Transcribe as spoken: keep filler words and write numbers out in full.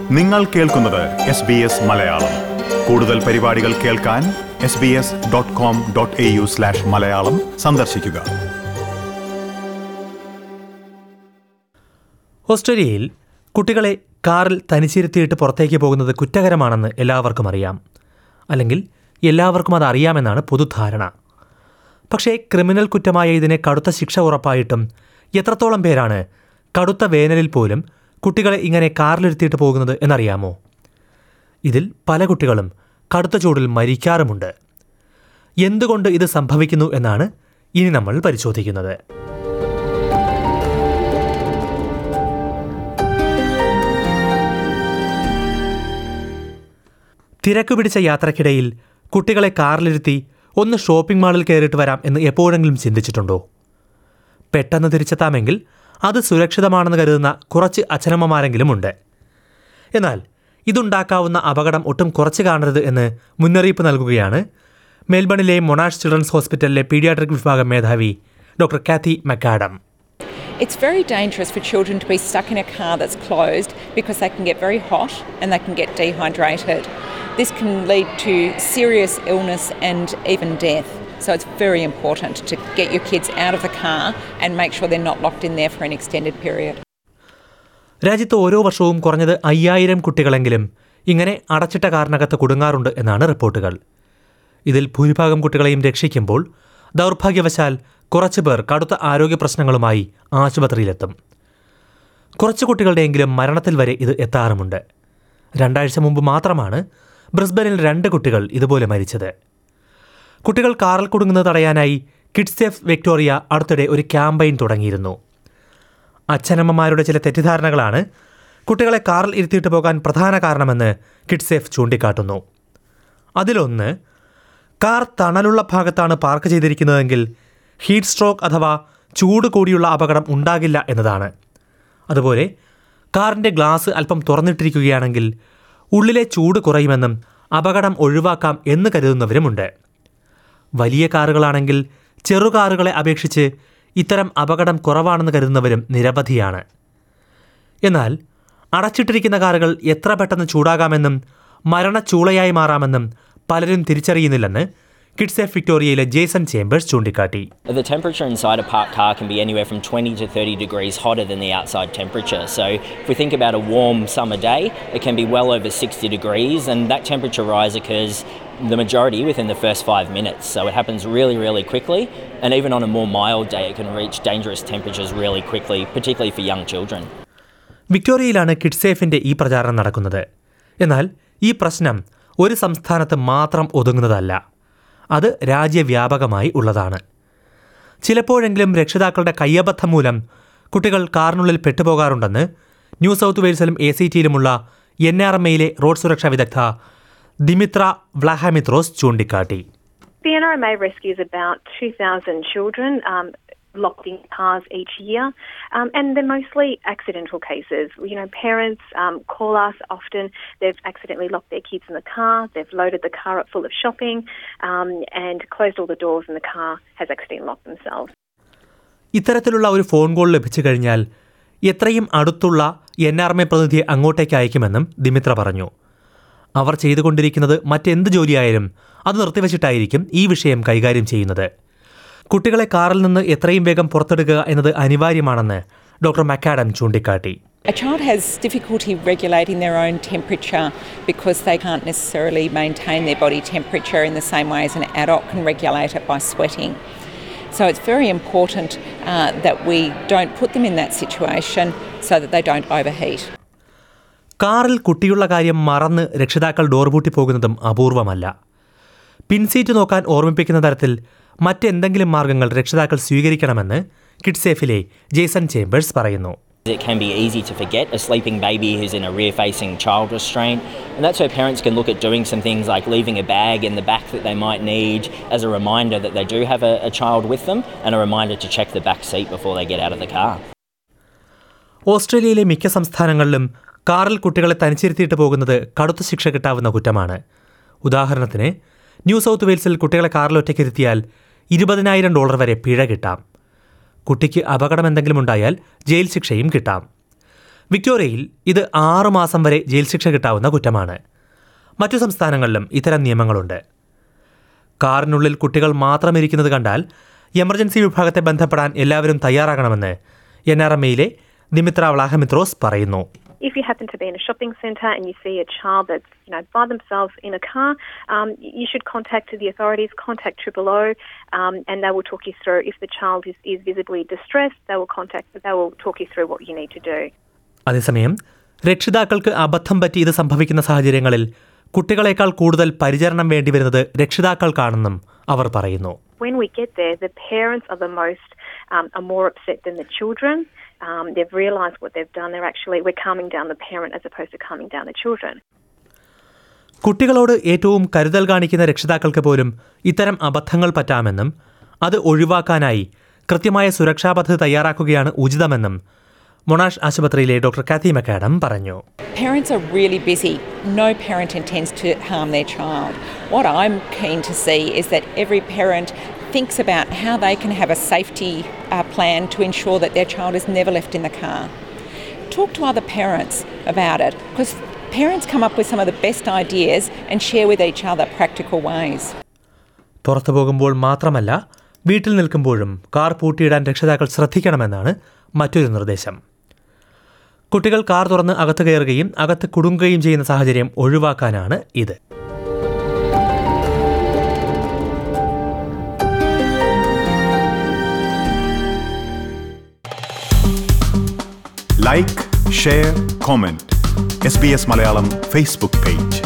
നിങ്ങൾ കേൾക്കുന്നത് S B S Malayalam. കൂടുതൽ പരിപാടികൾ കേൾക്കാൻ S B S dot com dot A U slash Malayalam സന്ദർശിക്കുക. ഓസ്ട്രേലിയയിൽ കുട്ടികളെ കാറിൽ തനിച്ചിരുത്തിയിട്ട് പുറത്തേക്ക് പോകുന്നത് കുറ്റകരമാണെന്ന് എല്ലാവർക്കും അറിയാം. അല്ലെങ്കിൽ എല്ലാവർക്കും അത് അറിയാമെന്നാണ് പൊതുധാരണ. പക്ഷേ ക്രിമിനൽ കുറ്റമായ ഇതിനെ കടുത്ത ശിക്ഷ ഉറപ്പായിട്ടും എത്രത്തോളം പേരാണ് കടുത്ത വേനലിൽ പോലും കുട്ടികളെ ഇങ്ങനെ കാറിലിരുത്തിയിട്ട് പോകുന്നത് എന്നറിയാമോ? ഇതിൽ പല കുട്ടികളും കടുത്ത ചൂടിൽ മരിക്കാറുമുണ്ട്. എന്തുകൊണ്ട് ഇത് സംഭവിക്കുന്നു എന്നാണ് ഇനി നമ്മൾ പരിശോധിക്കുന്നത്. തിരക്ക് പിടിച്ച യാത്രക്കിടയിൽ കുട്ടികളെ കാറിലിരുത്തി ഒന്ന് ഷോപ്പിംഗ് മാളിൽ കയറിയിട്ട് വരാം എന്ന് എപ്പോഴെങ്കിലും ചിന്തിച്ചിട്ടുണ്ടോ? പെട്ടെന്ന് തിരിച്ചെത്താമെങ്കിൽ അത് സുരക്ഷിതമാണെന്ന് കരുതുന്ന കുറച്ച് അച്ഛനമ്മമാരെങ്കിലും ഉണ്ട്. എന്നാൽ ഇതുണ്ടാക്കാവുന്ന അപകടം ഒട്ടും കുറച്ച് കാണരുത് എന്ന് മുന്നറിയിപ്പ് നൽകുകയാണ് മെൽബണിലെ മൊണാഷ് ചിൽഡ്രൻസ് ഹോസ്പിറ്റലിലെ പീഡിയാട്രിക് വിഭാഗം മേധാവി doctor Kathy McAdam. It's very dangerous for children to be stuck in a car that's closed because they can get very hot and they can get dehydrated. This can lead to serious illness and even death. So it's very important to get your kids out of the car and make sure they're not locked in there for an extended period. രാജ്യത്ത് ഓരോ വർഷവും കുറഞ്ഞത് അയ്യായിരം കുട്ടികളെങ്കിലും ഇങ്ങനെ അടച്ചിട്ട കാറിനകത്ത് കുടുങ്ങാറുണ്ട് എന്നാണ് റിപ്പോർട്ടുകൾ. ഇതിൽ ഭൂരിഭാഗം കുട്ടികളെയും രക്ഷിക്കുമ്പോൾ ദൗർഭാഗ്യവശാൽ കുറച്ചു പേർ കടുത്ത ആരോഗ്യ പ്രശ്നങ്ങളുമായി ആശുപത്രിയിലെത്തും. കുറച്ച് കുട്ടികളുടെയെങ്കിലും മരണത്തിൽ വരെ ഇത് എത്താറുമുണ്ട്. രണ്ടാഴ്ച മുമ്പ് മാത്രമാണ് ബ്രിസ്ബനിൽ രണ്ട് കുട്ടികൾ ഇതുപോലെ മരിച്ചത്. കുട്ടികൾ കാറിൽ കുടുങ്ങുന്നത് തടയാനായി കിഡ്സ് സേഫ് വിക്ടോറിയ അടുത്തിടെ ഒരു ക്യാമ്പയിൻ തുടങ്ങിയിരുന്നു. അച്ഛനമ്മമാരുടെ ചില തെറ്റിദ്ധാരണകളാണ് കുട്ടികളെ കാറിൽ ഇരുത്തിയിട്ട് പോകാൻ പ്രധാന കാരണമെന്ന് കിഡ്സ് സേഫ് ചൂണ്ടിക്കാട്ടുന്നു. അതിലൊന്ന്, കാർ തണലുള്ള ഭാഗത്താണ് പാർക്ക് ചെയ്തിരിക്കുന്നതെങ്കിൽ ഹീറ്റ് സ്ട്രോക്ക് അഥവാ ചൂട് കൂടിയുള്ള അപകടം ഉണ്ടാകില്ല എന്നതാണ്. അതുപോലെ കാറിൻ്റെ ഗ്ലാസ് അല്പം തുറന്നിട്ടിരിക്കുകയാണെങ്കിൽ ഉള്ളിലെ ചൂട് കുറയുമെന്നും അപകടം ഒഴിവാക്കാം എന്ന് കരുതുന്നവരുമുണ്ട്. വലിയ കാറുകളാണെങ്കിൽ ചെറു കാറുകളെ അപേക്ഷിച്ച് ഇത്തരം അപകടം കുറവാണെന്ന് കരുതുന്നവരും നിരവധിയാണ്. എന്നാൽ അടച്ചിട്ടിരിക്കുന്ന കാറുകൾ എത്ര പെട്ടെന്ന് ചൂടാകാമെന്നും മരണച്ചൂളയായി മാറാമെന്നും പലരും തിരിച്ചറിയുന്നില്ലെന്ന് കിഡ്സ് സേഫ് വിക്ടോറിയയിലെ ജേസൺ ചേംബേഴ്സ് ചൂണ്ടിക്കാട്ടി. The temperature inside a parked car can be anywhere from twenty to thirty degrees hotter than the outside temperature. So if we think about a warm summer day, it can be well over sixty degrees, and that temperature rise occurs the majority within the first five minutes. So it happens really, really quickly, and even on a more mild day, it can reach dangerous temperatures really quickly, particularly for young children. വിക്ടോറിയയിലാണ് kids സേഫിൻ്റെ ഈ പ്രചാരണം നടക്കുന്നത്. എന്നാൽ ഈ പ്രശ്നം ഒരു സംസ്ഥാനത്ത് മാത്രം ഒതുങ്ങുന്നതല്ല, അത് രാജ്യവ്യാപകമായി ഉള്ളതാണ്. ചിലപ്പോഴെങ്കിലും രക്ഷിതാക്കളുടെ കയ്യബദ്ധം മൂലം കുട്ടികൾ കാറിനുള്ളിൽ പെട്ടുപോകാറുണ്ടെന്ന് ന്യൂ സൗത്ത് വെയിൽസിലും എ സി ടിയിലുമുള്ള എൻ ആർ എം എയിലെ റോഡ് സുരക്ഷാ വിദഗ്ധ ദിമിത്ര വ്ലാഹാമിത്രോസ് ചൂണ്ടിക്കാട്ടി. The N R M A rescues about two thousand children um, locked in cars each year, um, and they're mostly accidental cases. You know, parents um, call us often. They've accidentally locked their kids in the car. They've loaded the car up full of shopping um, and closed all the doors, and the car has accidentally locked themselves. ഇത്തരത്തിലുള്ള ഒരു phone call ലഭിച്ചു കഴിഞ്ഞാൽ എത്രയും അടുത്തുള്ള N R M A പ്രതിനിധിയെ അങ്ങോട്ടേക്ക് അയക്കുമെന്നും ദിമിത്ര പറഞ്ഞു. അവർ ചെയ്തുകൊണ്ടിരിക്കുന്നത് മറ്റെന്ത് ജോലിയായാലും അത് നിർത്തിവച്ചിട്ടായിരിക്കും ഈ വിഷയം കൈകാര്യം ചെയ്യുന്നത്. കുട്ടികളെ കാറിൽ നിന്ന് എത്രയും വേഗം പുറത്തെടുക്കുക എന്നത് അനിവാര്യമാണെന്ന് ഡോക്ടർ മക്കാഡം ചൂണ്ടിക്കാട്ടി. A child has difficulty regulating their own temperature because they can't necessarily maintain their body temperature in the same way as an adult can regulate it by sweating. So it's very important uh, that we don't put them in that situation so that they don't overheat. കാറിൽ കുട്ടിയുള്ള കാര്യം മറന്ന് രക്ഷിതാക്കൾ door പൂട്ടി പോകുന്നതും അപൂർവമല്ല. പിൻസീറ്റ് നോക്കാൻ ഓർമ്മിപ്പിക്കുന്ന തരത്തിൽ മറ്റെന്തെങ്കിലും മാർഗങ്ങൾ രക്ഷിതാക്കൾ സ്വീകരിക്കണമെന്ന് കിഡ്സ് സേഫിലെ ജേസൺ ചേംബേഴ്സ് പറയുന്നു. It can be easy to forget a sleeping baby who's in a rear-facing child restraint, and that's where parents can look at doing some things like leaving a bag in the back that they might need as a reminder that they do have a, a child with them, and a reminder to check the back seat before they get out of the car. ഓസ്ട്രേലിയയിലെ മിക്ക സംസ്ഥാനങ്ങളിലും കാറിൽ കുട്ടികളെ തനിച്ചിരുത്തിയിട്ട് പോകുന്നത് കടുത്ത ശിക്ഷ കിട്ടാവുന്ന കുറ്റമാണ്. ഉദാഹരണത്തിന് ന്യൂ സൗത്ത് വെയിൽസിൽ കുട്ടികളെ കാറിൽ ഒറ്റയ്ക്കിരുത്തിയാൽ ഇരുപതിനായിരം ഡോളർ വരെ പിഴ കിട്ടാം. കുട്ടിക്ക് അപകടം എന്തെങ്കിലും ഉണ്ടായാൽ ജയിൽ ശിക്ഷയും കിട്ടാം. വിക്ടോറിയയിൽ ഇത് ആറു മാസം വരെ ജയിൽ ശിക്ഷ കിട്ടാവുന്ന കുറ്റമാണ്. മറ്റു സംസ്ഥാനങ്ങളിലും ഇത്തരം നിയമങ്ങളുണ്ട്. കാറിനുള്ളിൽ കുട്ടികൾ മാത്രം ഇരിക്കുന്നത് കണ്ടാൽ എമർജൻസി വിഭാഗത്തെ ബന്ധപ്പെടാൻ എല്ലാവരും തയ്യാറാകണമെന്ന് എൻ ആർ എം എയിലെ ദിമിത്ര വ്ളാഹമിത്രോസ് പറയുന്നു. If you happen to be in a shopping centre and you see a child that's, you know, by themselves in a car, um, you should contact the authorities, contact Triple O, um, and they will talk you through. If the child is, is visibly distressed, they will contact, they will talk you through what you need to do. അതേസമയം രക്ഷിതാക്കൾക്ക് അബദ്ധം പറ്റി ഇത് സംഭവിക്കുന്ന സാഹചര്യങ്ങളിൽ കുട്ടികളെക്കാൾ കൂടുതൽ പരിചരണം വേണ്ടിവരുന്നത് രക്ഷിതാക്കൾക്കാണെന്നും അവർ പറയുന്നു. When we get there, the parents are the most um, are more upset than the children. Um, they've realised what they've done. They're actually we're calming down the parent as opposed to calming down the children. കുട്ടികളോട് ഏറ്റവും കരുതൽ കാണിക്കുന്ന രക്ഷിതാക്കൾക്ക് പോലും ഇത്തരം അബദ്ധങ്ങൾ പറ്റാമെന്നും അത് ഒഴിവാക്കാനായി കൃത്യമായ സുരക്ഷാ പദ്ധതി തയ്യാറാക്കുകയാണ് ഉചിതമെന്നും മൊണാഷ് ആശുപത്രിയിലെ ഡോക്ടർ കാത്തി മക്കാഡം പറഞ്ഞു. Parents are really busy. No parent intends to harm their child. What I'm keen to see is that every parent thinks about how they can have a safety uh, plan to ensure that their child is never left in the car. Talk to other parents about it, because parents come up with some of the best ideas and share with each other practical ways. പുറത്തു പോകുമ്പോൾ മാത്രമല്ല വീട്ടിൽ നിൽക്കുമ്പോഴും car പൂട്ടിയിടാൻ രക്ഷിതാക്കൾ ശ്രദ്ധിക്കണമെന്നാണ് മറ്റൊരു നിർദ്ദേശം. കുട്ടികൾ car തുറന്ന് അകത്ത് കയറുകയും അകത്ത് കുടുങ്ങുകയും ചെയ്യുന്ന സാഹചര്യം ഒഴിവാക്കാനാണ് ഇത്. Like, share, comment. S B S Malayalam Facebook page.